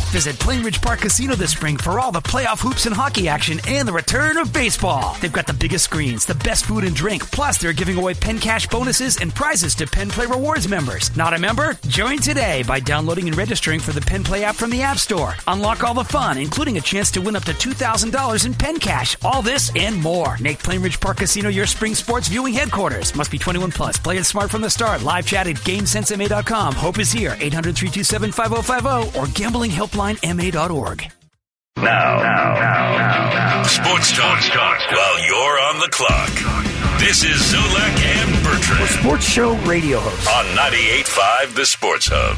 Visit Plainridge Park Casino this spring for all the playoff hoops and hockey action and the return of baseball. They've got the biggest screens, the best food and drink, plus they're giving away Penn Cash bonuses and prizes to Penn Play Rewards members. Not a member? Join today by downloading and registering for the Penn Play app from the App Store. Unlock all the fun, including a chance to win up to $2,000 in Penn Cash. All this and more. Make Plainridge Park Casino your spring sports viewing headquarters. Must be 21 plus. Play it smart from the start. Live chat at GameSenseMA.com. Hope is here. 800-327-5050 or gamblinghelplinema.org. Now. Sports talk while you're on the clock. This is Zolak and Bertrand. We're sports show radio hosts on 98.5 The Sports Hub.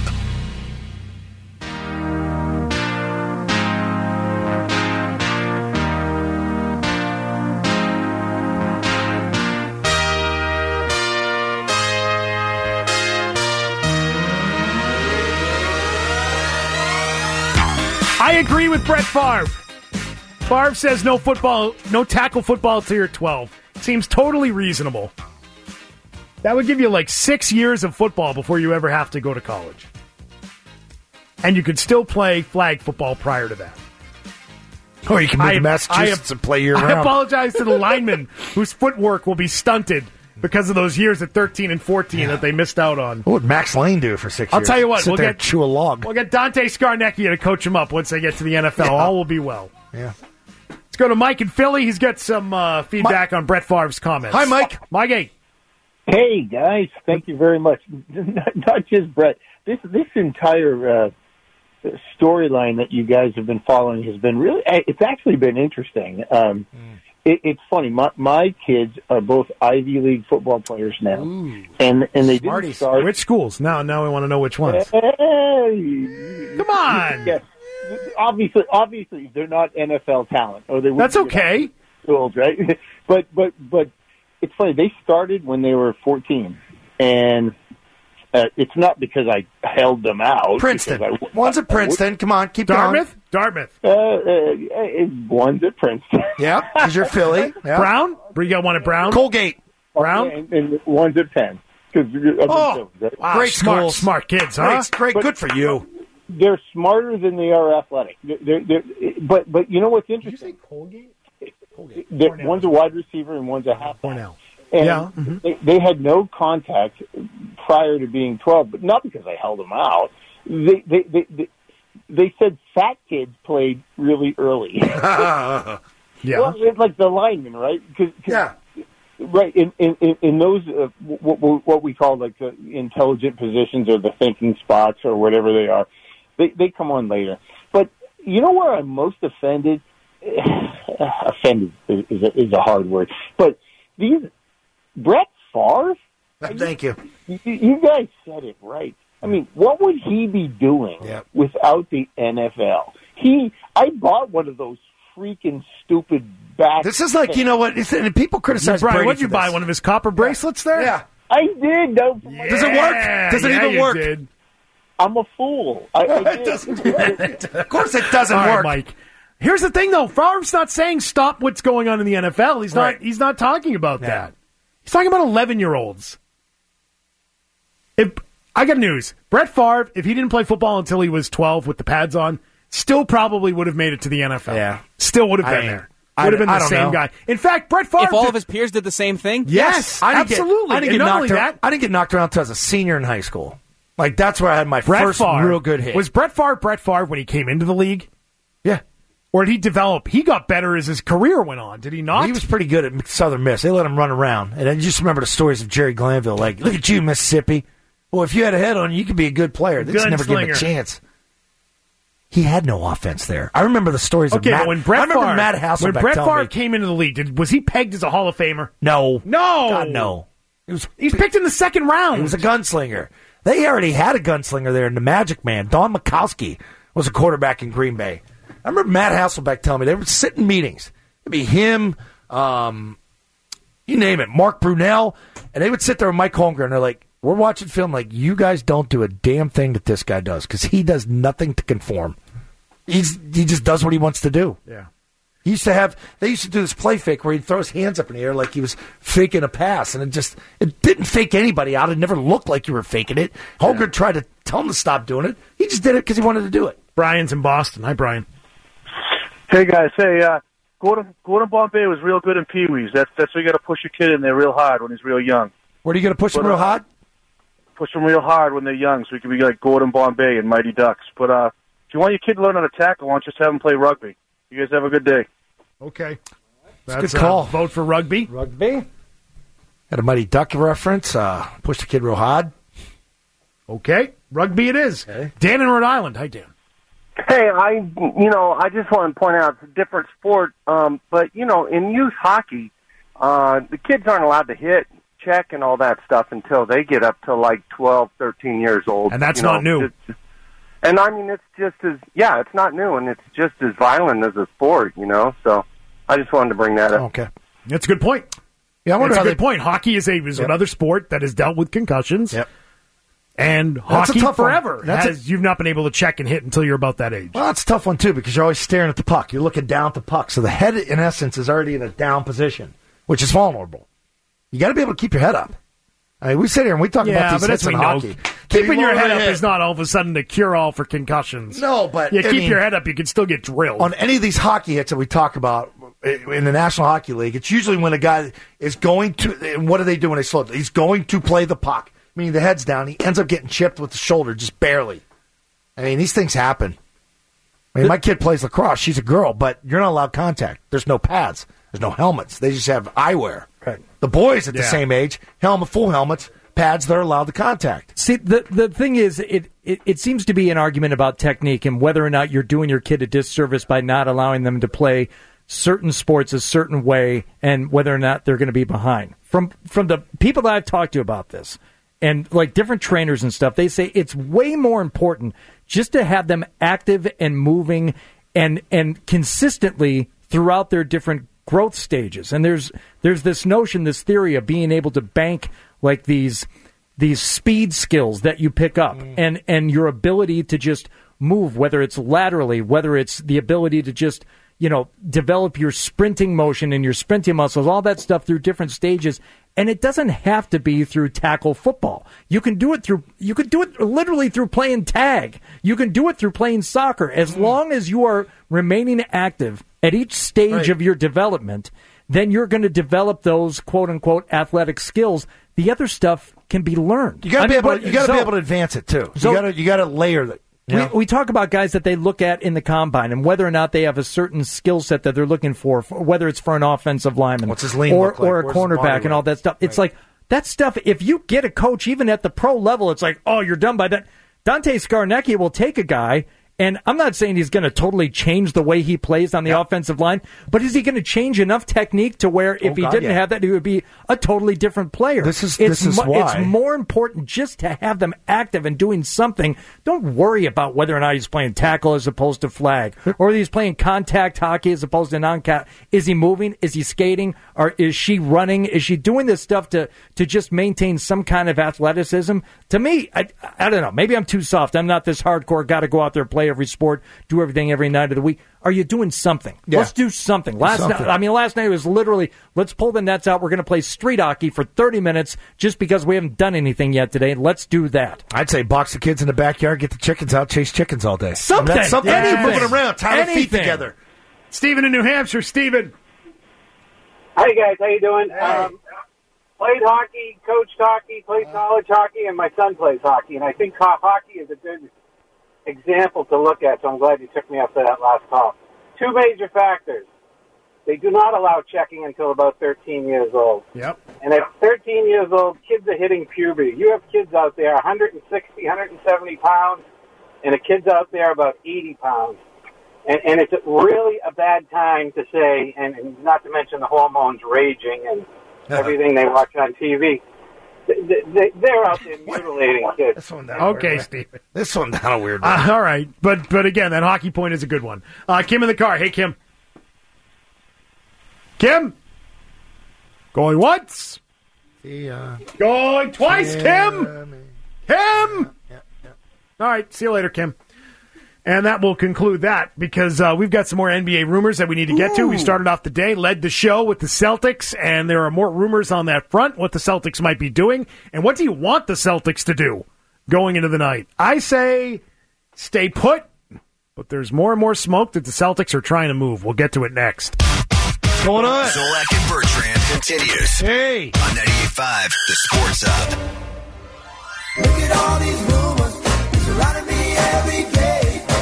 I agree with Brett Favre. Favre says no tackle football till you're 12. Seems totally reasonable. That would give you like 6 years of football before you ever have to go to college. And you could still play flag football prior to that. Or you can move to Massachusetts and play year-round. I apologize to the linemen whose footwork will be stunted because of those years at 13 and 14 that they missed out on. What would Max Lane do for 6 years? I'll tell you what. Chew a log. We'll get Dante Scarnecchia to coach him up once they get to the NFL. Yeah. All will be well. Yeah. Let's go to Mike in Philly. He's got some feedback on Brett Favre's comments. Hi, Mike. Mike. Hey, guys. Thank you very much. Not just Brett. This entire storyline that you guys have been following has been really, it's actually been interesting. It's funny. My kids are both Ivy League football players now, and they didn't start. Which schools? Now we want to know which ones. Come on. Yes. Obviously, they're not NFL talent, or they. That's okay. Schools, right? But it's funny. They started when they were 14, and it's not because I held them out. Princeton. One's at Princeton. Come on, keep going. Dartmouth. One's at Princeton. Yeah, because you're Philly. Yeah. Brown? You got one at Brown? Colgate. Brown? And one's at Penn. Wow. Great schools. Smart kids, huh? Great. Good for you. They're smarter than they are athletic. But you know what's interesting? Did you say Colgate? One's a wide receiver and one's a halfback. Cornell. And they had no contact prior to being 12, but not because I held them out. They said fat kids played really early. Yeah. Well, it's like the linemen, right? Yeah. Right. In those, what we call like the intelligent positions or the thinking spots or whatever they are, they come on later. But you know where I'm most offended? Offended is a hard word. But Brett Favre? Thank you. You guys said it right. I mean, what would he be doing without the NFL? I bought one of those freaking stupid bats. This is like, you know what? People criticize Brian, Brady. what did you buy? One of his copper bracelets there? Yeah. I did. Does it work? Does it even work? Did. I'm a fool. I did. Of course it doesn't work. Mike. Here's the thing, though. Favre's not saying stop what's going on in the NFL. He's not talking about that. He's talking about 11-year-olds. I got news. Brett Favre, if he didn't play football until he was 12 with the pads on, still probably would have made it to the NFL. Yeah. Still would have been there. Would have been the same guy. In fact, Brett Favre... If all of his peers did the same thing? Yes, absolutely. I didn't get knocked around until I was a senior in high school. Like, that's where I had my first real good hit. Was Brett Favre when he came into the league? Yeah. Or did he develop? He got better as his career went on. Did he not? He was pretty good at Southern Miss. They let him run around. And I just remember the stories of Jerry Glanville. Like, look at you, Mississippi. Well, if you had a head on you, could be a good player. They just never gave him a chance. He had no offense there. I remember the stories of Matt. When Brett Favre came into the league, was he pegged as a Hall of Famer? No. God, no. He's picked in the second round. He was a gunslinger. They already had a gunslinger there in the Magic Man. Don Mikowski was a quarterback in Green Bay. I remember Matt Hasselbeck telling me they would sit in meetings. It'd be him, you name it, Mark Brunell, and they would sit there with Mike Holmgren, and they're like, we're watching film like, you guys don't do a damn thing that this guy does, because he does nothing to conform. He just does what he wants to do. Yeah. They used to do this play fake where he'd throw his hands up in the air like he was faking a pass, and it didn't fake anybody out. It never looked like you were faking it. Holmgren tried to tell him to stop doing it. He just did it because he wanted to do it. Brian's in Boston. Hi, Brian. Hey, guys. Hey, Gordon Bombay was real good in Pee-wees. That's where you got to push your kid in there real hard when he's real young. Where are you going to push him real hard? Push them real hard when they're young, so he can be like Gordon Bombay and Mighty Ducks. But if you want your kid to learn how to tackle, why don't you just have him play rugby? You guys have a good day. Okay. That's a good call. Vote for rugby. Rugby. Had a Mighty Duck reference. Push the kid real hard. Okay. Rugby it is. Okay. Dan in Rhode Island. Hi, Dan. Hey, I just want to point out it's a different sport, but, in youth hockey, the kids aren't allowed to hit, check, and all that stuff until they get up to, 12, 13 years old. And that's not new. And, it's just it's not new, and it's just as violent as a sport, so I just wanted to bring that up. Okay. That's a good point. Yeah, that's a good point. Hockey is another sport that has dealt with concussions. Yep. And hockey forever. You've not been able to check and hit until you're about that age. Well, that's a tough one, too, because you're always staring at the puck. You're looking down at the puck. So the head, in essence, is already in a down position, which is vulnerable. You got to be able to keep your head up. I mean, we sit here and we talk about these hits in hockey. Keeping your head up is not all of a sudden the cure-all for concussions. No, but you keep your head up, you can still get drilled. On any of these hockey hits that we talk about in the National Hockey League, it's usually when a guy is going to, and what do they do when they slow it? He's going to play the puck, meaning the head's down. He ends up getting chipped with the shoulder, just barely. I mean, these things happen. I mean, my kid plays lacrosse. She's a girl, but you're not allowed contact. There's no pads. There's no helmets. They just have eyewear. Right. The boys at the same age, full helmets, pads, they're allowed to contact. See, the thing is, it seems to be an argument about technique and whether or not you're doing your kid a disservice by not allowing them to play certain sports a certain way and whether or not they're going to be behind. From the people that I've talked to about this and different trainers and stuff, they say it's way more important just to have them active and moving and consistently throughout their different growth stages. And there's this notion, this theory of being able to bank these speed skills that you pick up and your ability to just move, whether it's laterally, whether it's the ability to just, develop your sprinting motion and your sprinting muscles, all that stuff through different stages. And it doesn't have to be through tackle football. You can do it literally through playing tag. You can do it through playing soccer. As long as you are remaining active at each stage of your development, then you're going to develop those quote unquote athletic skills. The other stuff can be learned. You got to be able to advance it too. You got to layer that. Yeah. We talk about guys that they look at in the combine and whether or not they have a certain skill set that they're looking for, whether it's for an offensive lineman What's his lean or look like? a cornerback and all that stuff. It's like that stuff, if you get a coach even at the pro level, it's like, oh, you're done by that. Dante Scarnecchia will take a guy, and I'm not saying he's going to totally change the way he plays on the offensive line, but is he going to change enough technique to where if he didn't have that, he would be a totally different player? This is why. It's more important just to have them active and doing something. Don't worry about whether or not he's playing tackle as opposed to flag, or he's playing contact hockey as opposed to non-contact. Is he moving? Is he skating? Or is she running? Is she doing this stuff to just maintain some kind of athleticism? To me, I don't know. Maybe I'm too soft. I'm not this hardcore, got to go out there and play every sport, do everything every night of the week. Are you doing something? Yeah. Let's do something. Last night it was literally, let's pull the nets out. We're going to play street hockey for 30 minutes just because we haven't done anything yet today. Let's do that. I'd say box the kids in the backyard, get the chickens out, chase chickens all day. Something. Anything. Moving around, tie the feet together. Stephen in New Hampshire. Stephen. Hi, guys. How you doing? Played hockey, coached hockey, played college hockey, and my son plays hockey. And I think hockey is a good example to look at, so I'm glad you took me up to that last call. Two major factors. They do not allow checking until about 13 years old. Yep. And at 13 years old, kids are hitting puberty. You have kids out there 160, 170 pounds, and a kid's out there about 80 pounds. And it's really a bad time to say, and not to mention the hormones raging and everything they watch on TV. They're out there mutilating kids. Okay, Steve. This one down a weird one. All right. But again, that hockey point is a good one. Kim in the car. Hey, Kim. Kim? Going once? Going twice, Kim? Kim? All right. See you later, Kim. And that will conclude that because we've got some more NBA rumors that we need to get to. We started off the day, led the show with the Celtics, and there are more rumors on that front, what the Celtics might be doing. And what do you want the Celtics to do going into the night? I say stay put, but there's more and more smoke that the Celtics are trying to move. We'll get to it next. What's going on? Zolak and Bertrand continues. Hey. On 98.5, the Sports Hub. Look at all these rumors surrounding me every day.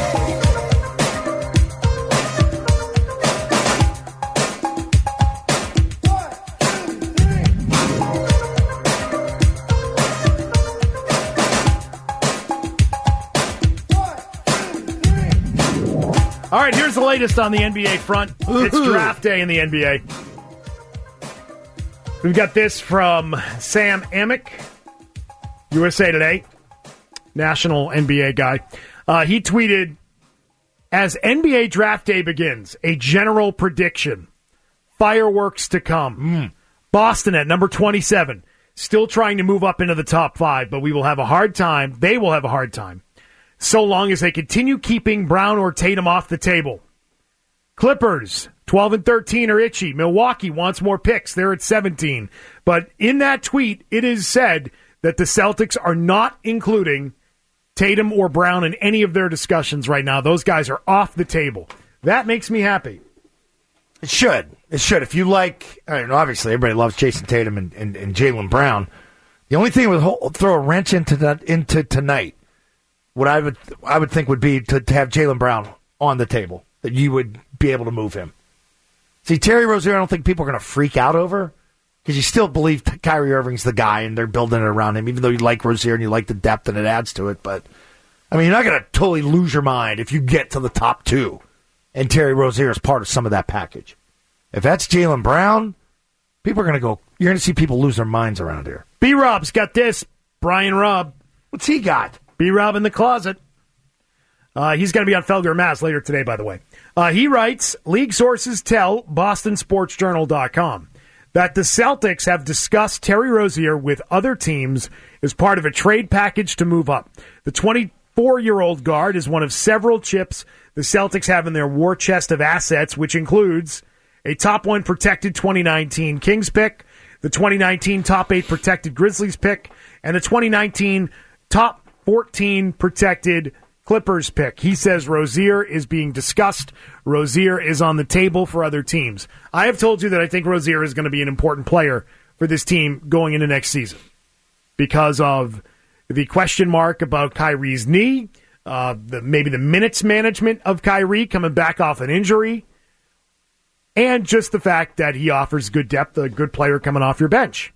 All right, here's the latest on the NBA front. It's draft day in the NBA. We've got this from Sam Amick, USA Today, national NBA guy. He tweeted, as NBA draft day begins, a general prediction. Fireworks to come. Boston at number 27, still trying to move up into the top 5, but we will have a hard time. They will have a hard time. So long as they continue keeping Brown or Tatum off the table. Clippers, 12 and 13 are itchy. Milwaukee wants more picks. They're at 17. But in that tweet, it is said that the Celtics are not including Tatum or Brown in any of their discussions right now. Those guys are off the table. That makes me happy. It should. It should. If you like, I mean, obviously everybody loves Jason Tatum and Jaylen Brown. The only thing that would throw a wrench into tonight, what I would think would be to have Jaylen Brown on the table, that you would be able to move him. See, Terry Rozier, I don't think people are going to freak out over, because you still believe Kyrie Irving's the guy and they're building it around him, even though you like Rozier and you like the depth and it adds to it. But, I mean, you're not going to totally lose your mind if you get to the top 2 and Terry Rozier is part of some of that package. If that's Jaylen Brown, people are going to go, you're going to see people lose their minds around here. B-Rob's got this. Brian Robb. What's he got? B-Rob in the closet. He's going to be on Felger Mass later today, by the way. He writes, league sources tell BostonSportsJournal.com that the Celtics have discussed Terry Rozier with other teams as part of a trade package to move up. The 24-year-old guard is one of several chips the Celtics have in their war chest of assets, which includes a top 1 protected 2019 Kings pick, the 2019 top 8 protected Grizzlies pick, and the 2019 top 14 protected Clippers pick. He says Rozier is being discussed. Rozier is on the table for other teams. I have told you that I think Rozier is going to be an important player for this team going into next season because of the question mark about Kyrie's knee, maybe the minutes management of Kyrie coming back off an injury, and just the fact that he offers good depth, a good player coming off your bench.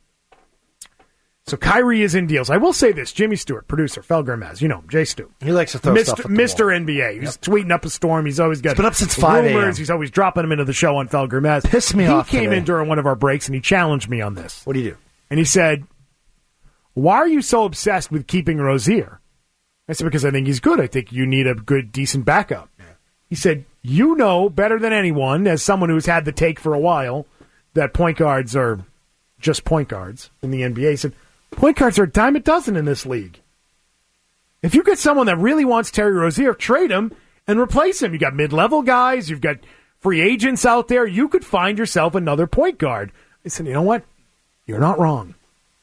So Kyrie is in deals. I will say this, Jimmy Stewart, producer, Felger Maz, you know him, Jay Stu. He likes to throw stuff at the Mr. wall. NBA. He's tweeting up a storm. He's always got It's been up since 5 a.m. rumors. He's always dropping them into the show on Felger Maz. Pissed me off He came today. in during one of our breaks and he challenged me on this. What do you do? And he said, why are you so obsessed with keeping Rozier? I said, because I think he's good. I think you need a good, decent backup. Yeah. He said, you know better than anyone, as someone who's had the take for a while, that point guards are just point guards in the NBA. He said, point guards are a dime a dozen in this league. If you get someone that really wants Terry Rozier, trade him and replace him. You got mid-level guys. You've got free agents out there. You could find yourself another point guard. I said, you know what? You're not wrong.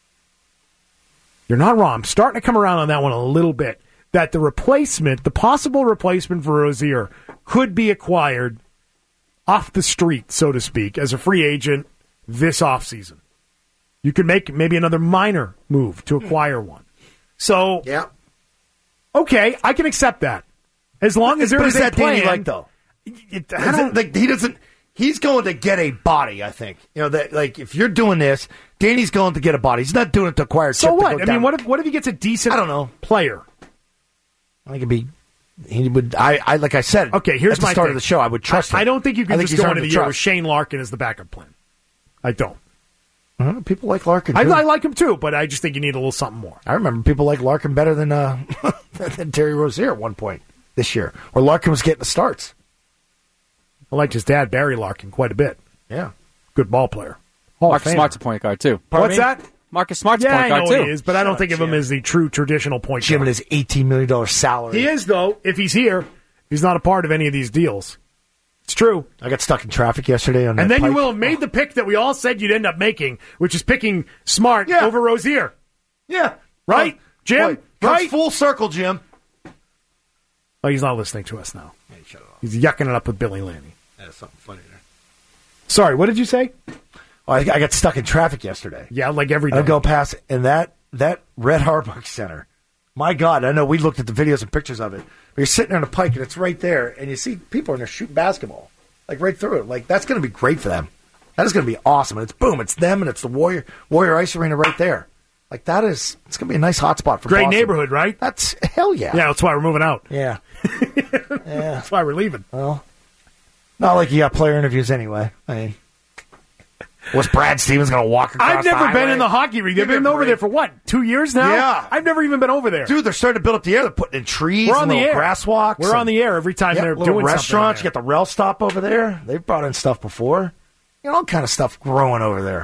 You're not wrong. I'm starting to come around on that one a little bit. That the replacement, the possible replacement for Rozier, could be acquired off the street, so to speak, as a free agent this offseason. You could make maybe another minor move to acquire one. So, yeah, okay, I can accept that. As long as there is a plan. Danny like, though? I don't think he doesn't. He's going to get a body, I think. You know, that like if you're doing this, Danny's going to get a body. He's not doing it to acquire. So what? I mean, what if he gets a decent? I don't know. Player. I think it'd be. He would. I like I said. Okay, here's at the my start thing. of the show. I would trust him. I don't think you can think just he's go earned into the the year trust. with Shane Larkin as the backup plan. I don't. People like Larkin. I too. like him too, but I just think you need a little something more. I remember people like Larkin better than than Terry Rozier at one point this year, where Larkin was getting the starts. I liked his dad, Barry Larkin, quite a bit. Yeah, good ball player. Hall Marcus of Famer. Smart's a point guard too. What's that? Marcus Smart's a Yeah, point I guard know too. he is, but I don't think of him as the true traditional point Jim guard. and his $18 million salary. He is, though, if he's here. He's not a part of any of these deals. It's true. I got stuck in traffic yesterday on that And then you pike. will have made the pick that we all said you'd end up making, which is picking Smart over Rozier. Yeah. Right, Jim? Boy, comes right? full circle, Jim. Oh, he's not listening to us now. He's yucking it up with Billy Lanny. That's something funny there. Sorry, what did you say? Oh, I got stuck in traffic yesterday. Yeah, like every day. I go past, and that Red Harbach Center, my God, I know we looked at the videos and pictures of it, but you're sitting on a pike, and it's right there, and you see people in there shooting basketball, like right through it. Like, that's going to be great for them. That is going to be awesome. And it's boom, it's them, and it's the Warrior Ice Arena right there. Like, it's going to be a nice hot spot for Great Boston. neighborhood, right? That's, hell yeah. Yeah, that's why we're moving out. Yeah. That's why we're leaving. Well, not like you got player interviews anyway. I mean, was Brad Stevens going to walk across I've never been in the hockey ring. They've been over there for what, 2 years now? Yeah. I've never even been over there. Dude, they're starting to build up the air. They're putting in trees, We're on the air. grass walks. We're on the air every time they're doing restaurants. something. You got the rail stop over there. They've brought in stuff before. You know, all kind of stuff growing over there.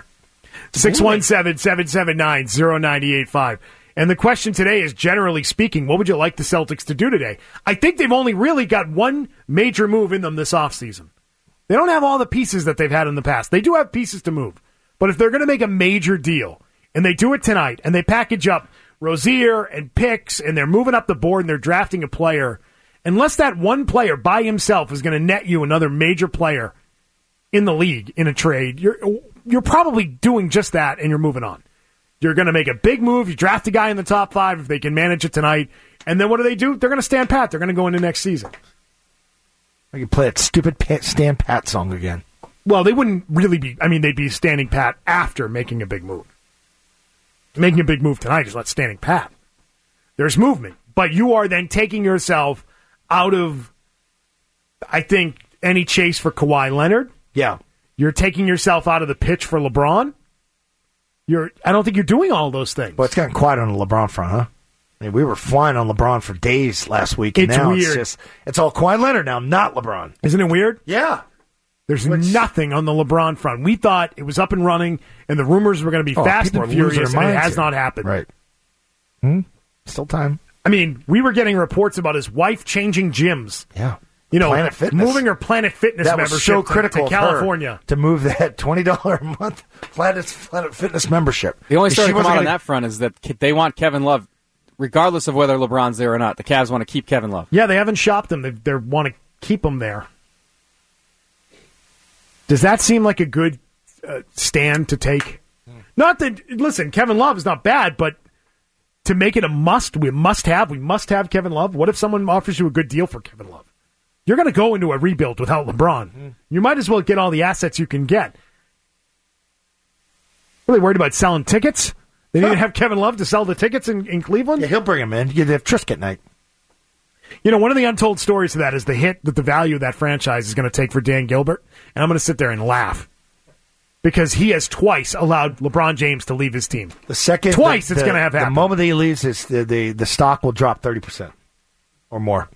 617-779-0985. And the question today is, generally speaking, what would you like the Celtics to do today? I think they've only really got one major move in them this offseason. They don't have all the pieces that they've had in the past. They do have pieces to move. But if they're going to make a major deal, and they do it tonight, and they package up Rozier and picks, and they're moving up the board, and they're drafting a player, unless that one player by himself is going to net you another major player in the league in a trade, you're probably doing just that, and you're moving on. You're going to make a big move. You draft a guy in the top 5 if they can manage it tonight. And then what do? They're going to stand pat. They're going to go into next season. I can play that stupid Stand Pat song again. Well, they wouldn't really be. I mean, they'd be standing pat after making a big move. Making a big move tonight is not standing pat. There's movement. But you are then taking yourself out of, I think, any chase for Kawhi Leonard. Yeah. You're taking yourself out of the pitch for LeBron. I don't think you're doing all those things. Well, it's gotten quiet on the LeBron front, huh? I mean, we were flying on LeBron for days last week, and It's now weird. it's all Kawhi Leonard now, not LeBron. Isn't it weird? Yeah. There's nothing on the LeBron front. We thought it was up and running, and the rumors were going to be fast people and are losing furious, their and it minds has here. not happened. Right. Still time. I mean, we were getting reports about his wife changing gyms. Yeah. You know, Planet Fitness. moving her Planet Fitness That was membership so critical to of her California. to move that $20 a month Planet Fitness membership. The only story She to come wasn't out on gonna- that front is that they want Kevin Love, regardless of whether LeBron's there or not. The Cavs want to keep Kevin Love. Yeah, they haven't shopped him. They want to keep him there. Does that seem like a good stand to take? Not that, listen, Kevin Love is not bad, but to make it a must, we must have Kevin Love. What if someone offers you a good deal for Kevin Love? You're going to go into a rebuild without LeBron. You might as well get all the assets you can get. Really worried about selling tickets? They need to have Kevin Love to sell the tickets in Cleveland? Yeah, he'll bring him in. You have Trisket night. You know, one of the untold stories of that is the hit that the value of that franchise is going to take for Dan Gilbert. And I'm going to sit there and laugh. Because he has twice allowed LeBron James to leave his team. The second Twice it's going to have The happened. moment that he leaves, the stock will drop 30% or more.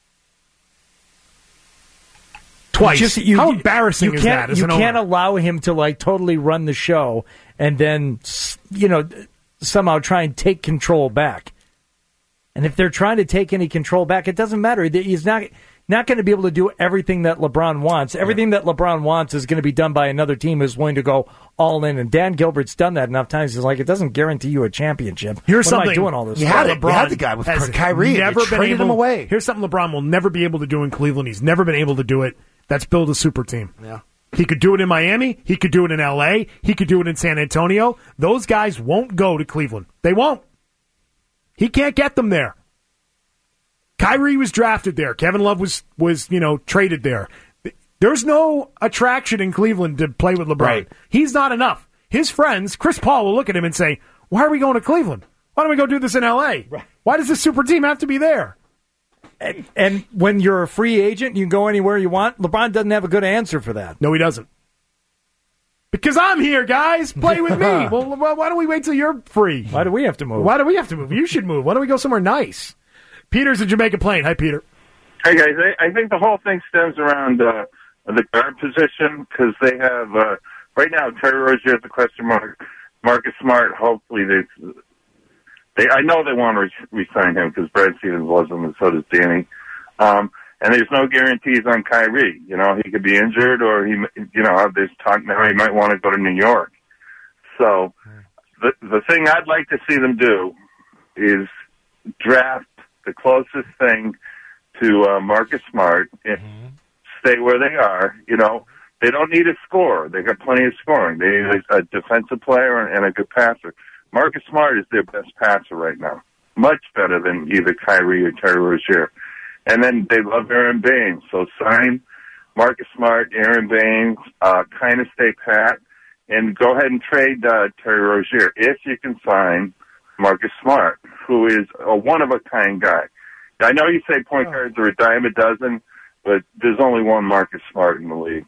Twice. How embarrassing is that as You an can't owner? allow him to like totally run the show and then somehow try and take control back. And if they're trying to take any control back, it doesn't matter. He's not going to be able to do everything that LeBron wants. Everything that LeBron wants is going to be done by another team who's willing to go all in. And Dan Gilbert's done that enough times. He's like, it doesn't guarantee you a championship. Here's What something. am I doing all this? You for? had it. You LeBron had the guy with has Kyrie. And never you been traded able, him away. Here's something LeBron will never be able to do in Cleveland. He's never been able to do it. That's build a super team. Yeah. He could do it in Miami. He could do it in L.A. He could do it in San Antonio. Those guys won't go to Cleveland. They won't. He can't get them there. Kyrie was drafted there. Kevin Love was traded there. There's no attraction in Cleveland to play with LeBron. Right. He's not enough. His friends, Chris Paul, will look at him and say, why are we going to Cleveland? Why don't we go do this in L.A.? Right. Why does this super team have to be there? And when you're a free agent, you can go anywhere you want. LeBron doesn't have a good answer for that. No, he doesn't. Because I'm here, guys. Play with me. Well, why don't we wait till you're free? Why do we have to move? Why do we have to move? You should move. Why don't we go somewhere nice? Peter's in Jamaica Plain. Hi, Peter. Hey, guys. I think the whole thing stems around the guard position because they have, right now, Terry Rozier is a question mark. Marcus Smart, hopefully I know they want to re-sign him because Brad Stevens loves him and so does Danny. And there's no guarantees on Kyrie. You know, he could be injured or there's talk now he might want to go to New York. So the thing I'd like to see them do is draft the closest thing to Marcus Smart and stay where they are. You know, they don't need a scorer. They got plenty of scoring. They need a defensive player and a good passer. Marcus Smart is their best passer right now, much better than either Kyrie or Terry Rozier. And then they love Aaron Baines, so sign Marcus Smart, Aaron Baines, kind of stay pat, and go ahead and trade Terry Rozier if you can sign Marcus Smart, who is a one-of-a-kind guy. I know you say point guards are a dime a dozen, but there's only one Marcus Smart in the league.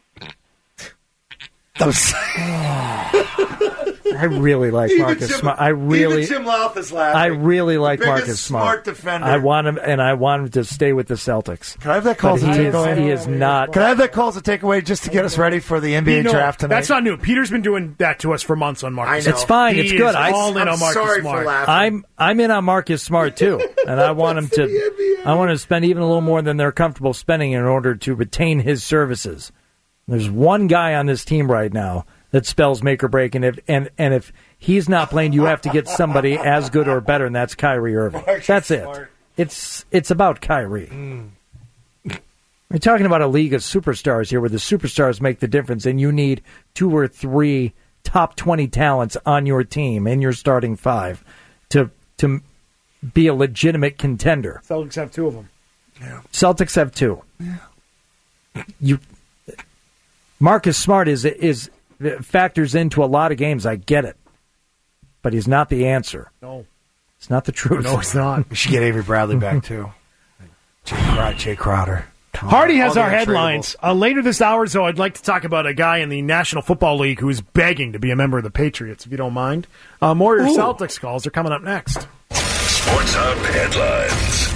I really like Marcus Smart. Even Jim Louth is laughing. I really like The biggest Marcus Smart. smart defender. I want him, and I want him to stay with the Celtics. Can I have that call as a takeaway? He is not. Can I have that call as a takeaway just to get us ready for the NBA draft tonight? That's not new. Peter's been doing that to us for months on Marcus. I know. It's fine. He It's good. is all in on Marcus sorry Smart. for laughing. I'm in on Marcus Smart too, and I want him to. I want him to spend even a little more than they're comfortable spending in order to retain his services. There's one guy on this team right now that spells make or break, and if he's not playing, you have to get somebody as good or better, and that's Kyrie Irving. That's it. It's about Kyrie. We're talking about a league of superstars here, where the superstars make the difference, and you need 2 or 3 top 20 talents on your team in your starting 5 to be a legitimate contender. Celtics have 2 of them. Yeah. Celtics have 2. Yeah. Marcus Smart is factors into a lot of games. I get it, but he's not the answer. No, it's not the truth. No, it's not. We should get Avery Bradley back too. Jay Crowder. Hardy has our headlines. Later this hour, though, I'd like to talk about a guy in the National Football League who is begging to be a member of the Patriots, if you don't mind. More of your Celtics calls are coming up next. Sports Hub headlines.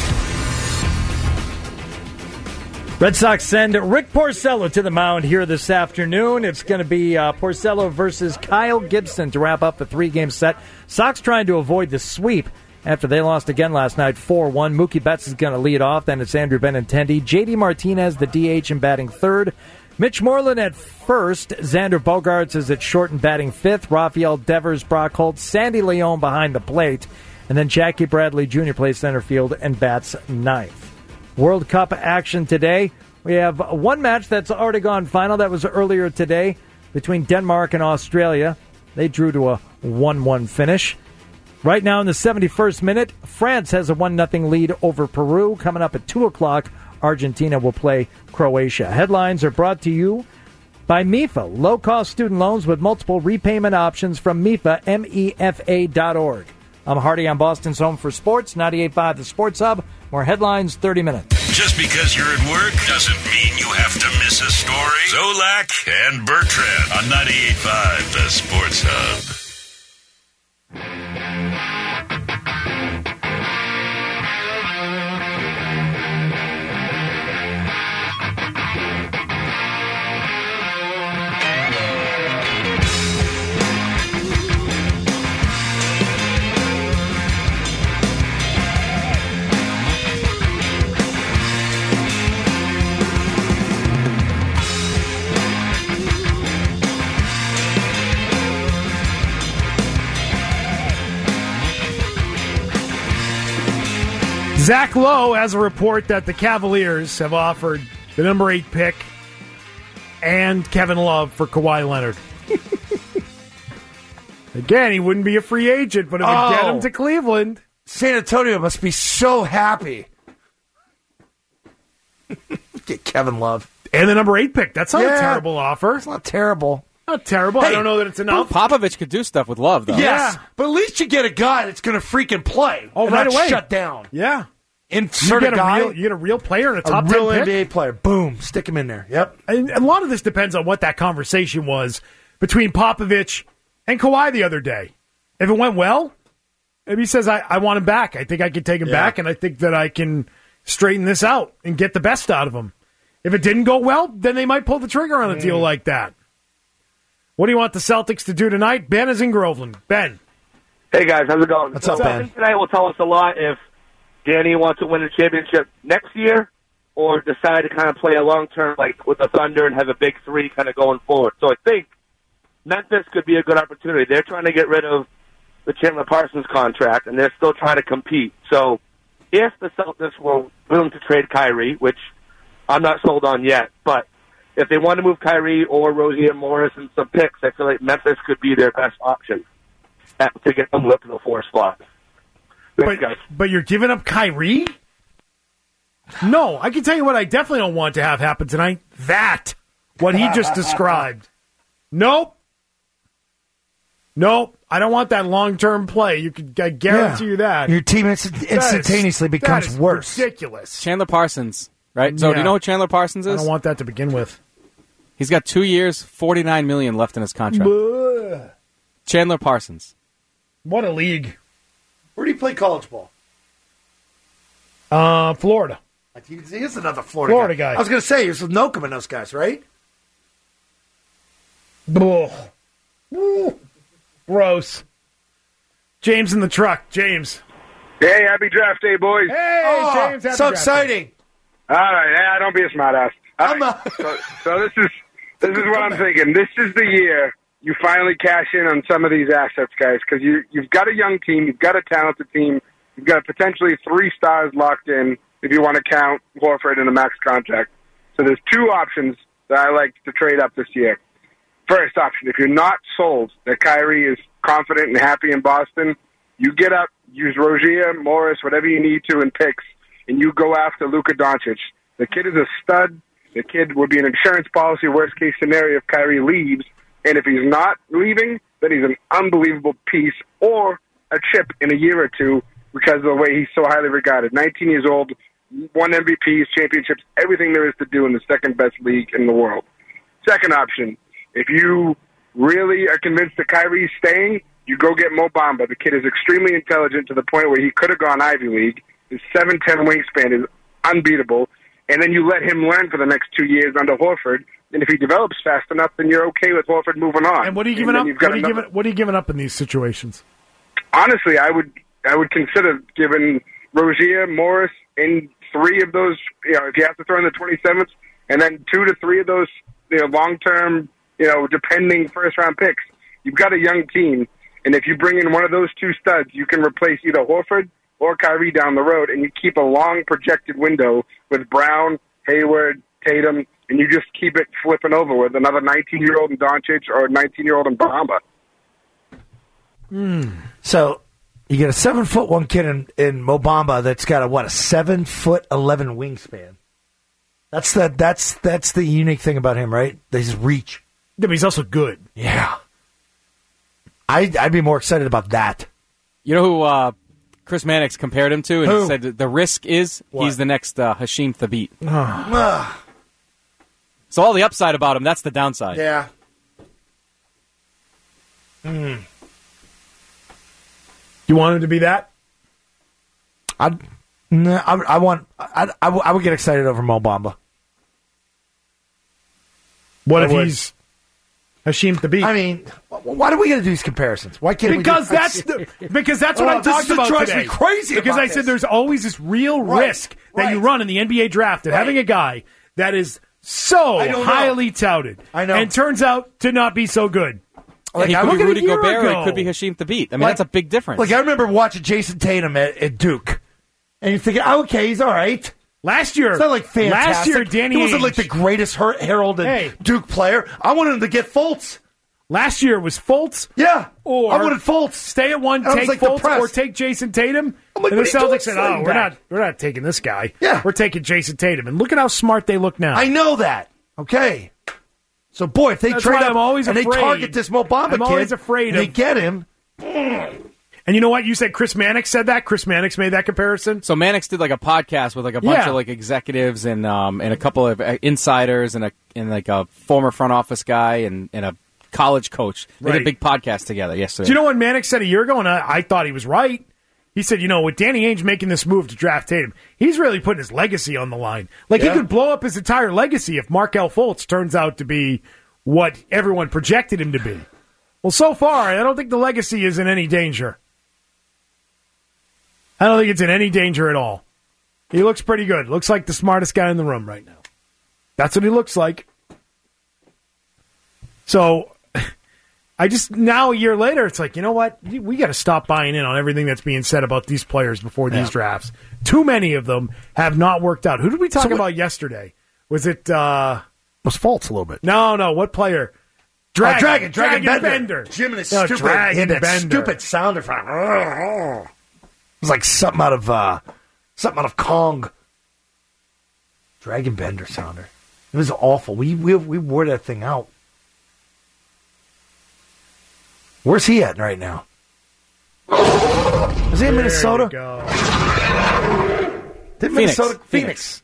Red Sox send Rick Porcello to the mound here this afternoon. It's going to be Porcello versus Kyle Gibson to wrap up the 3-game set. Sox trying to avoid the sweep after they lost again last night, 4-1. Mookie Betts is going to lead off. Then it's Andrew Benintendi. J.D. Martinez, the DH, in batting third. Mitch Moreland at first. Xander Bogaerts is at short and batting fifth. Rafael Devers, Brock Holt, Sandy Leon behind the plate. And then Jackie Bradley Jr. plays center field and bats ninth. World Cup action today. We have one match that's already gone final. That was earlier today between Denmark and Australia. They drew to a 1-1 finish. Right now in the 71st minute, France has a 1-0 lead over Peru. Coming up at 2 o'clock, Argentina will play Croatia. Headlines are brought to you by MIFA, low-cost student loans with multiple repayment options from MIFA, MEFA.org. I'm Hardy on Boston's Home for Sports, 98.5 The Sports Hub. More headlines, 30 minutes. Just because you're at work doesn't mean you have to miss a story. Zolak and Bertrand on 98.5 The Sports Hub. Zach Lowe has a report that the Cavaliers have offered the number 8 pick and Kevin Love for Kawhi Leonard. Again, he wouldn't be a free agent, but it would get him to Cleveland. San Antonio must be so happy. Get Kevin Love. And the number 8 pick. That's not a terrible offer. It's not terrible. Not terrible. I don't know that it's enough. Popovich could do stuff with Love, though. Yes, but at least you get a guy that's going to freaking play. Oh, and right not away. Shut down. Yeah. Insert you get a guy. You get a real player in a top a real 10 pick. NBA player. Boom. Stick him in there. Yep. And a lot of this depends on what that conversation was between Popovich and Kawhi the other day. If it went well, maybe he says, I want him back. I think I can take him back, and I think that I can straighten this out and get the best out of him. If it didn't go well, then they might pull the trigger on a deal like that. What do you want the Celtics to do tonight? Ben is in Groveland. Ben. Hey, guys. How's it going? What's up, Ben? I think tonight will tell us a lot if Danny wants to win a championship next year or decide to kind of play a long-term, like with the Thunder and have a big three kind of going forward. So I think Memphis could be a good opportunity. They're trying to get rid of the Chandler Parsons contract, and they're still trying to compete. So if the Celtics were willing to trade Kyrie, which I'm not sold on yet, but if they want to move Kyrie or Rozier Morris and some picks, I feel like Memphis could be their best option to get them up to the 4 spot. But you're giving up Kyrie? No, I can tell you what I definitely don't want to have happen tonight. What he just described. Nope. I don't want that long-term play. I guarantee you that. Your team instantaneously becomes worse. Ridiculous. Chandler Parsons, right? So do you know what Chandler Parsons is? I don't want that to begin with. He's got 2 years, $49 million left in his contract. Bleh. Chandler Parsons. What a league. Where do you play college ball? Florida. He is another Florida guy. I was going to say, he was with Nocum and those guys, right? Gross. James in the truck. James. Hey, happy draft day, boys. Hey, James. Happy so draft exciting. Day. All right, don't be a smartass. So this is what I'm thinking. This is the year you finally cash in on some of these assets, guys, because you've got a young team, you've got a talented team, you've got potentially 3 stars locked in if you want to count Horford in a max contract. So there's 2 options that I like to trade up this year. First option, if you're not sold that Kyrie is confident and happy in Boston, you get up, use Rozier, Morris, whatever you need to in picks, and you go after Luka Doncic. The kid is a stud. The kid would be an insurance policy, worst-case scenario if Kyrie leaves. And if he's not leaving, then he's an unbelievable piece or a chip in a year or two because of the way he's so highly regarded. 19 years old, won MVPs, championships, everything there is to do in the second-best league in the world. Second option, if you really are convinced that Kyrie's staying, you go get Mo Bamba. The kid is extremely intelligent to the point where he could have gone Ivy League. His 7'10" wingspan is unbeatable. And then you let him learn for the next 2 years under Horford. And if he develops fast enough, then you're okay with Horford moving on. And what are you giving up? What are you giving up in these situations? Honestly, I would consider giving Rozier, Morris, in 3 of those. If you have to throw in the 27th, and then 2 to 3 of those long-term, depending first-round picks. You've got a young team, and if you bring in one of those 2 studs, you can replace either Horford or Kyrie down the road, and you keep a long projected window with Brown, Hayward, Tatum, and you just keep it flipping over with another 19-year-old in Doncic or a 19-year-old in Bamba. So you get a 7'1" kid in Mo Bamba that's got a 7'11" wingspan. That's the unique thing about him, right? His reach. Yeah, but he's also good. Yeah. I'd be more excited about that. You know who Chris Mannix compared him to? And Who? he said the risk is he's the next Hasheem Thabit. So all the upside about him, that's the downside. Yeah. You want him to be that? I would get excited over Mo Bamba. What if he's Hasheem Thabit? I mean, why do we got to do these comparisons? Why can't because we? That's what I talked about drives today. Me crazy because about I said this. there's always this real risk that you run in the NBA draft of having a guy that is so highly touted. I know, and turns out to not be so good. Like, he could be Rudy Gobert, or it could be Hasheem Thabit. I mean, that's a big difference. Like, I remember watching Jason Tatum at Duke, and you're thinking, okay, he's all right. Last year, it's not like fantastic. Last year, Danny he wasn't Ainge, like the greatest heralded Duke player. I wanted him to get Fultz. Last year was Fultz. Yeah, or I wanted Fultz. Stay at 1, take Fultz, or take Jason Tatum. I'm like, and the Celtics said, like we're not taking this guy. Yeah, we're taking Jason Tatum. And look at how smart they look now. I know that. Okay. So, boy, if they That's trade why up I'm always and afraid. they target this Mo Bamba I'm always afraid and they get him. And you know what? You said Chris Mannix said that. Chris Mannix made that comparison. So Mannix did like a podcast with like a bunch of like executives and a couple of insiders and a former front office guy and a college coach. They did a big podcast together yesterday. Do you know what Mannix said a year ago? And I thought he was right. He said, with Danny Ainge making this move to draft Tatum, he's really putting his legacy on the line. Like, he could blow up his entire legacy if Markelle Fultz turns out to be what everyone projected him to be. Well, so far, I don't think the legacy is in any danger. I don't think it's in any danger at all. He looks pretty good. Looks like the smartest guy in the room right now. That's what he looks like. So, I just, now a year later, it's like, you know what? We got to stop buying in on everything that's being said about these players before these drafts. Too many of them have not worked out. Who did we talk about yesterday? Was it... was false a little bit. No. What player? Dragon Bender. Jim and his No, stupid, Dragon that Bender. stupid sound effect. It was like something out of Kong. Dragon Bender sounder. It was awful. We wore that thing out. Where's he at right now? Is he in Minnesota? Did Minnesota? Phoenix.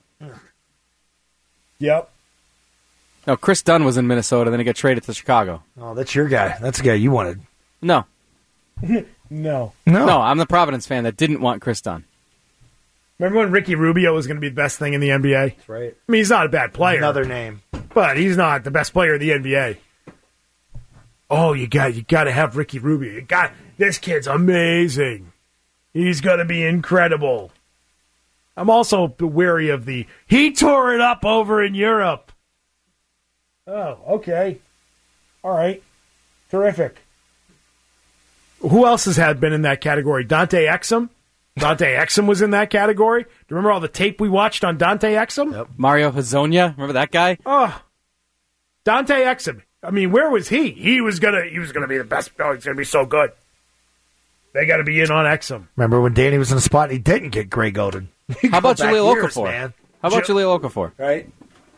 Yep. No, Chris Dunn was in Minnesota, then he got traded to Chicago. Oh, that's your guy. That's the guy you wanted. No. No, I'm the Providence fan that didn't want Chris Dunn. Remember when Ricky Rubio was going to be the best thing in the NBA? That's right. I mean, he's not a bad player. Another name. But he's not the best player in the NBA. Oh, you got to have Ricky Rubio. This kid's amazing. He's going to be incredible. I'm also wary of he tore it up over in Europe. Oh, okay. All right. Terrific. Who else has been in that category? Dante Exum? Dante Exum was in that category. Do you remember all the tape we watched on Dante Exum? Yep. Mario Hezonja, remember that guy? Oh, Dante Exum. I mean, where was he? He was gonna be the best. Oh, he's gonna be so good. They got to be in on Exum. Remember when Danny was in the spot and he didn't get Greg Oden? How about Jaleel Okafor? How about Jaleel Okafor? Right.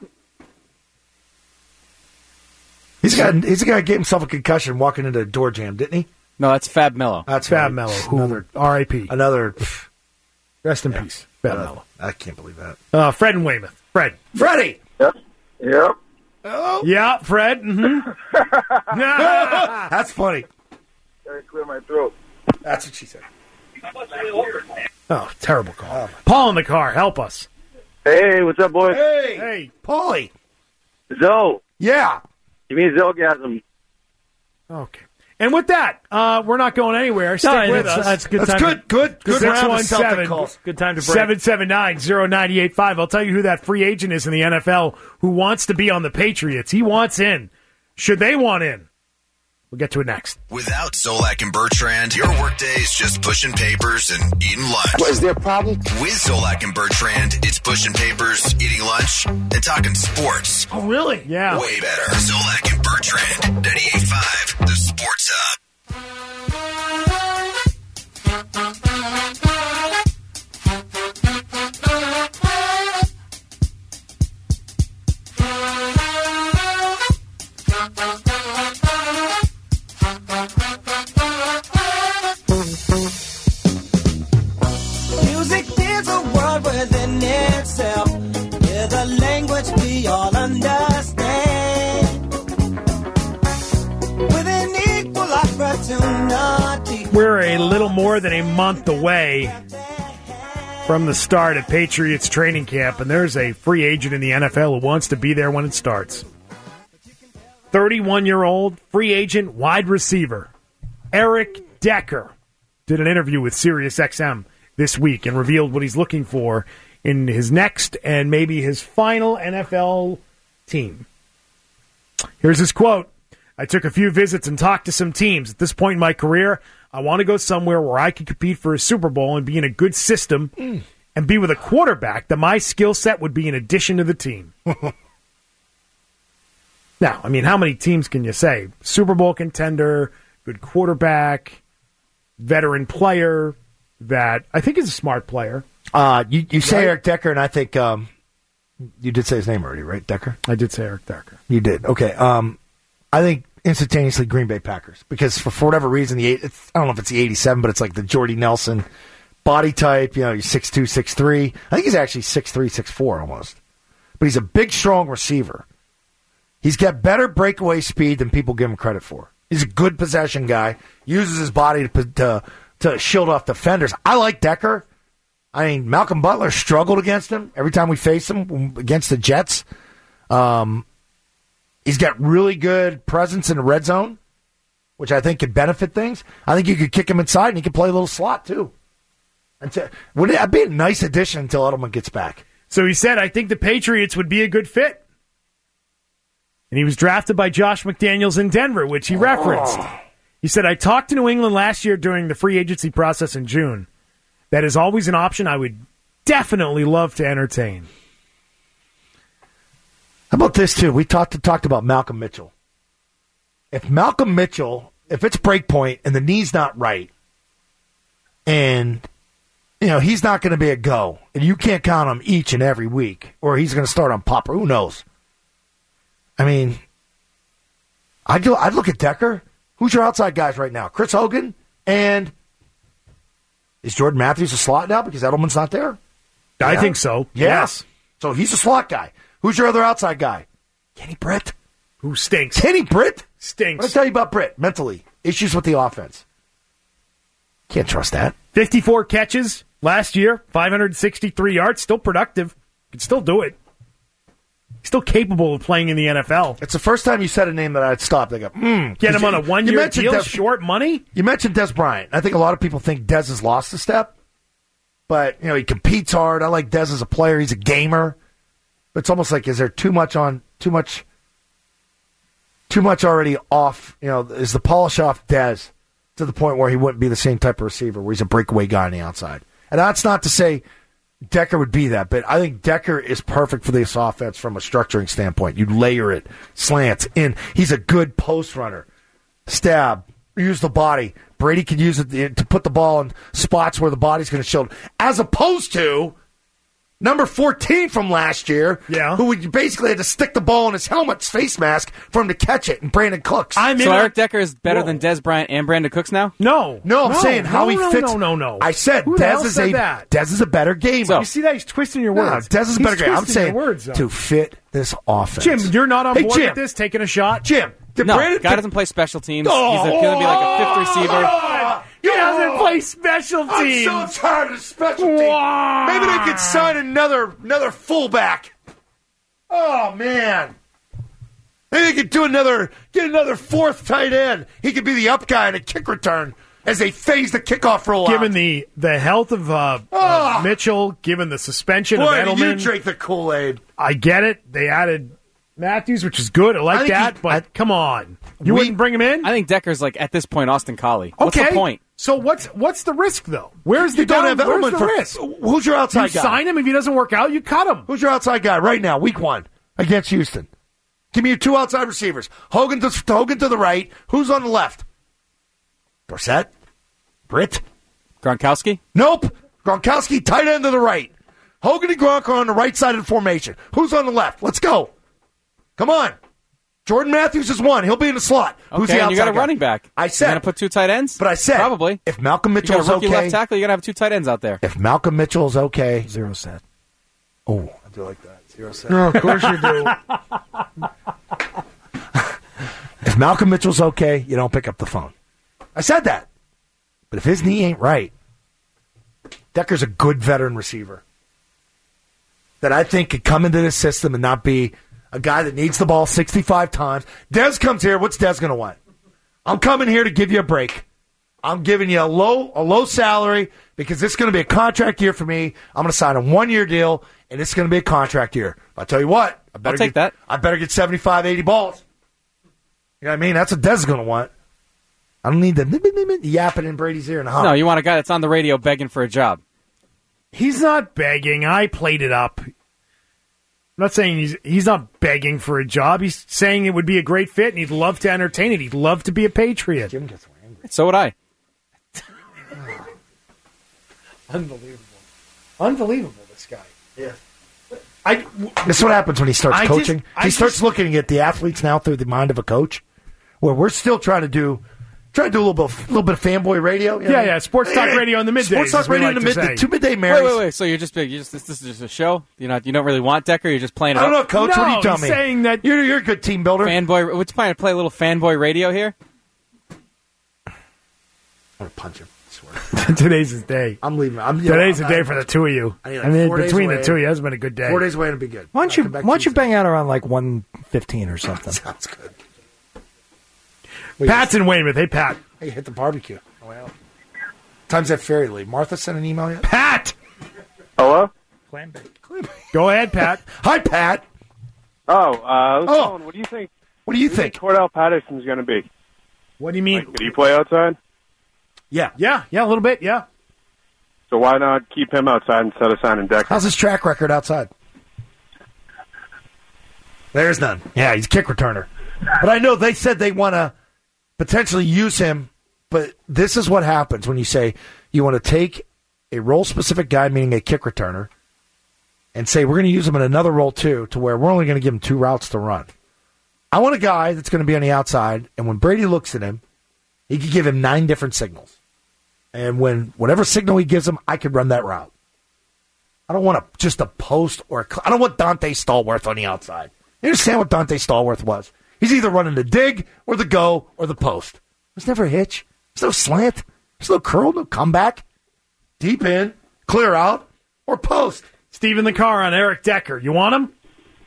He's got to get himself a concussion walking into a door jam, didn't he? No, that's Fab Melo. That's Fab Melo. Who R.I.P. Another. Rest in peace, Fab Melo. I can't believe that. Fred and Weymouth. Freddie. Yep. Oh. Yeah, Fred. Mm-hmm. That's funny. Gotta clear my throat. That's what she said. Oh, terrible call. Paul in the car. Help us. Hey, what's up, boys? Hey, Paulie. Zoe. Yeah. You mean Zoegasm. Okay. And with that, we're not going anywhere. Stick with us. That's good. That's time good. Good round of Celtic 617 calls. Good time to break. 779-0985. I'll tell you who that free agent is in the NFL who wants to be on the Patriots. He wants in. Should they want in? We'll get to it next. Without Zolak and Bertrand, your workday is just pushing papers and eating lunch. What, is there a problem? With Zolak and Bertrand, it's pushing papers, eating lunch, and talking sports. Oh, really? Yeah. Way better. Zolak and Bertrand, 98.5, the Sports Hub. Music is a world within itself, with a language we all understand, with an equal opportunity. We're a little more than a month away from the start of Patriots training camp, and there's a free agent in the NFL who wants to be there when it starts. 31-year-old free agent wide receiver Eric Decker did an interview with SiriusXM this week and revealed what he's looking for in his next and maybe his final NFL team. Here's his quote. I took a few visits and talked to some teams. At this point in my career, I want to go somewhere where I can compete for a Super Bowl and be in a good system and be with a quarterback that my skill set would be an addition to the team. Now, I mean, how many teams can you say? Super Bowl contender, good quarterback, veteran player that I think is a smart player. You say Eric Decker, and I think you did say his name already, right? Decker? I did say Eric Decker. You did. Okay. I think instantaneously Green Bay Packers because for whatever reason, I don't know if it's the 87, but it's like the Jordy Nelson body type. You know, he's 6'2", 6'3". I think he's actually 6'3", 6'4" almost. But he's a big, strong receiver. He's got better breakaway speed than people give him credit for. He's a good possession guy. Uses his body to shield off defenders. I like Decker. I mean, Malcolm Butler struggled against him every time we faced him against the Jets. He's got really good presence in the red zone, which I think could benefit things. I think you could kick him inside, and he could play a little slot, too. Would that be a nice addition until Edelman gets back? So he said, I think the Patriots would be a good fit. And he was drafted by Josh McDaniels in Denver, which he referenced. He said, I talked to New England last year during the free agency process in June. That is always an option I would definitely love to entertain. How about this, too? We talked about Malcolm Mitchell. If Malcolm Mitchell, if it's break point and the knee's not right, and he's not going to be a go, and you can't count him each and every week, or he's going to start on Popper, who knows? I mean, I'd look at Decker. Who's your outside guys right now? Chris Hogan, and is Jordan Matthews a slot now because Edelman's not there? I think so. Yeah. Yes. So he's a slot guy. Who's your other outside guy? Kenny Britt. Who stinks. Kenny Britt? Stinks. What did I tell you about Britt? Mentally. Issues with the offense. Can't trust that. 54 catches last year, 563 yards, still productive. Can still do it. Still capable of playing in the NFL. It's the first time you said a name that I'd stop. They go, Get him on a one-year deal, short money? You mentioned Des Bryant. I think a lot of people think Des has lost a step. But, he competes hard. I like Des as a player. He's a gamer. But it's almost like, is there too much already off? Is the polish off Des to the point where he wouldn't be the same type of receiver where he's a breakaway guy on the outside? And that's not to say Decker would be that, but I think Decker is perfect for this offense from a structuring standpoint. You layer it, slants in. He's a good post runner. Stab, use the body. Brady can use it to put the ball in spots where the body's going to shield, as opposed to number 14 from last year, who would basically had to stick the ball in his helmet's face mask for him to catch it, and Brandon Cooks. So Eric Decker is better than Des Bryant and Brandon Cooks now? No, I'm saying how he fits. No. I said Des is a better gamer. So, you see that? He's twisting your words. Des is a better gamer. I'm saying words, to fit this offense. Jim, you're not on board Jim. with this? Taking a shot? Jim, guy doesn't play special teams. He's going to be like a fifth receiver. He doesn't play special teams. I'm so tired of special teams. Maybe they could sign another fullback. Oh, man. Maybe they could get another fourth tight end. He could be the up guy in a kick return as they phase the kickoff rollout. Given the health of Mitchell, given the suspension of Edelman. You drink the Kool-Aid. I get it. They added Matthews, which is good. I like that, but come on. You wouldn't bring him in? I think Decker's at this point, Austin Collie. What's the point? So what's the risk, though? Where's the risk? Who's your outside guy? You sign him. If he doesn't work out, you cut him. Who's your outside guy right now, week 1, against Houston? Give me your two outside receivers. Hogan to the right. Who's on the left? Dorsett? Britt? Gronkowski? Nope. Gronkowski, tight end to the right. Hogan and Gronk are on the right side of the formation. Who's on the left? Let's go. Come on. Jordan Matthews is one. He'll be in the slot. Okay, Who's the outside you got a guy? running back. I said. You're going to put two tight ends? But I said. Probably. If Malcolm Mitchell's you got a rookie okay. left tackle, you're going to have two tight ends out there. If Malcolm Mitchell's okay. 0 set. Oh, I do like that. 0 set. No, of course you do. If Malcolm Mitchell's okay, you don't pick up the phone. I said that. But if his knee ain't right, Decker's a good veteran receiver that I think could come into this system and not be a guy that needs the ball 65 times. Dez comes here. What's Dez going to want? I'm coming here to give you a break. I'm giving you a low salary because this is going to be a contract year for me. I'm going to sign a 1-year deal, and it's going to be a contract year. But I tell you what, I'll take that. I better get 75, 80 balls. You know what I mean? That's what Dez is going to want. I don't need the yapping in Brady's ear and No, you want a guy that's on the radio begging for a job. He's not begging. I played it up. I'm not saying he's not begging for a job. He's saying it would be a great fit, and he'd love to entertain it. He'd love to be a Patriot. Jim gets angry. So would I. Unbelievable, this guy. Yeah. This is what happens when he starts coaching. He starts looking at the athletes now through the mind of a coach, where we're still trying to do a little bit of fanboy radio. You know? Yeah, sports talk radio in the middays. Sports talk radio in the two midday Marys. Wait. So this is just a show? You don't really want Decker? You're just playing it I don't up? know, Coach. No, what are you telling he's me? Saying that you're a good team builder. Fanboy. What's trying to play a little fanboy radio here? I'm gonna punch him. I swear. Today's his day. I'm leaving. Today's the day for the two of you. I mean, between the two of you, it's been a good day. 4 days away, it'll be good. Why don't you bang out around like 1:15 or something? Sounds good. Pat's in Weymouth. Hey, Pat. Hey, hit the barbecue. Oh, well. Time's that ferry leave. Martha sent an email yet? Pat! Hello? Go ahead, Pat. Hi, Pat. Calling. What do you think? What do you think? Cordell Patterson's going to be? What do you mean? Like, did he play outside? Yeah, a little bit. Yeah. So why not keep him outside instead of signing Decker? How's his track record outside? There's none. Yeah, he's a kick returner. But I know they said they want to potentially use him, but this is what happens when you say you want to take a role-specific guy, meaning a kick returner, and say we're going to use him in another role too, to where we're only going to give him 2 routes to run. I want a guy that's going to be on the outside, and when Brady looks at him, he could give him 9 different signals. And whatever signal he gives him, I could run that route. I don't want just a post I don't want Dante Stallworth on the outside. You understand what Dante Stallworth was? He's either running the dig or the go or the post. There's never a hitch. There's no slant. There's no curl, no comeback. Deep in, clear out, or post. Steve in the car on Eric Decker. You want him?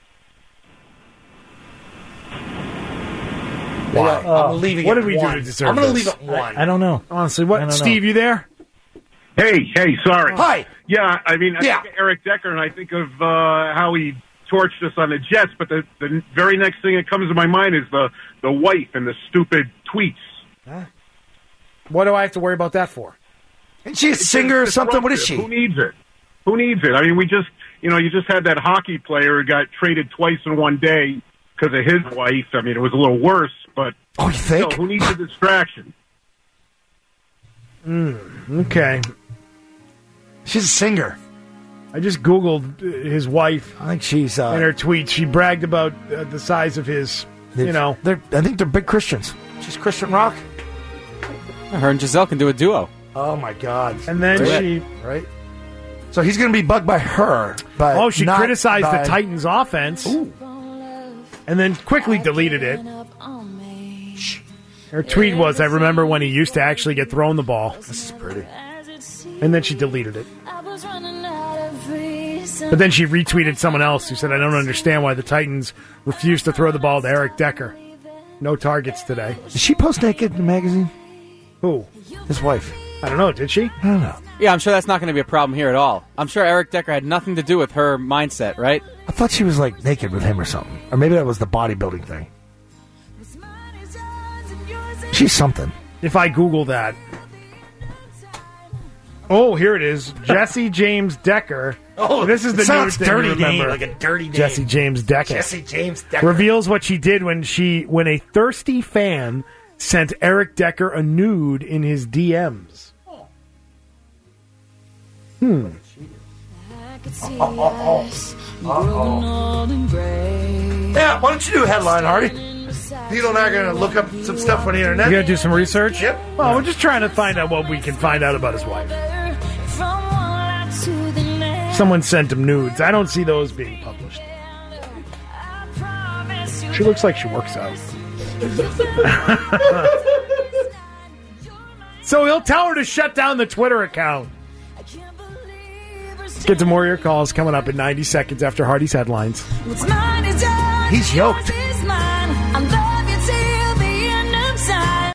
Why? I'm leaving what it did we 1. do to deserve I'm going to this? leave it 1. I don't know. Honestly, what? Steve, you there? Hey, sorry. Hi. Yeah, I mean, I think of Eric Decker, and I think of how he torched us on the Jets, but the very next thing that comes to my mind is the wife and the stupid tweets. Huh? What do I have to worry about that for? Isn't she a singer or something? What is she? Who needs it? I mean, you just had that hockey player who got traded twice in one day because of his wife. I mean, it was a little worse, but you think? Who needs a distraction? Okay. She's a singer. I just Googled his wife. I think she's... in her tweets, she bragged about the size of his, I think they're big Christians. She's Christian rock. Her and Giselle can do a duo. Oh, my God. And then Right? So he's going to be bugged by her. But she not criticized by... the Titans' offense. Ooh. And then quickly deleted it. Her tweet was, I remember when he used to actually get thrown the ball. This is pretty. And then she deleted it. But then she retweeted someone else who said, I don't understand why the Titans refused to throw the ball to Eric Decker. No targets today. Did she post naked in the magazine? Who? His wife. I don't know. Did she? I don't know. Yeah, I'm sure that's not going to be a problem here at all. I'm sure Eric Decker had nothing to do with her mindset, right? I thought she was like naked with him or something. Or maybe that was the bodybuilding thing. She's something. If I Google that. Oh, here it is. Jesse James Decker. Oh, this is the sounds new thing. dirty Remember. name, like a dirty name. Jesse James Decker. Jesse James Decker. Reveals what she did when a thirsty fan sent Eric Decker a nude in his DMs. Yeah, why don't you do a headline, Hardy? Vito and I are going to look up some stuff on the internet. You got to do some research? Yep. Well, we're just trying to find out what we can find out about his wife. Someone sent him nudes. I don't see those being published. She looks like she works out. So he'll tell her to shut down the Twitter account. Let's get to more of your calls coming up in 90 seconds after Hardy's headlines. He's yoked. I'm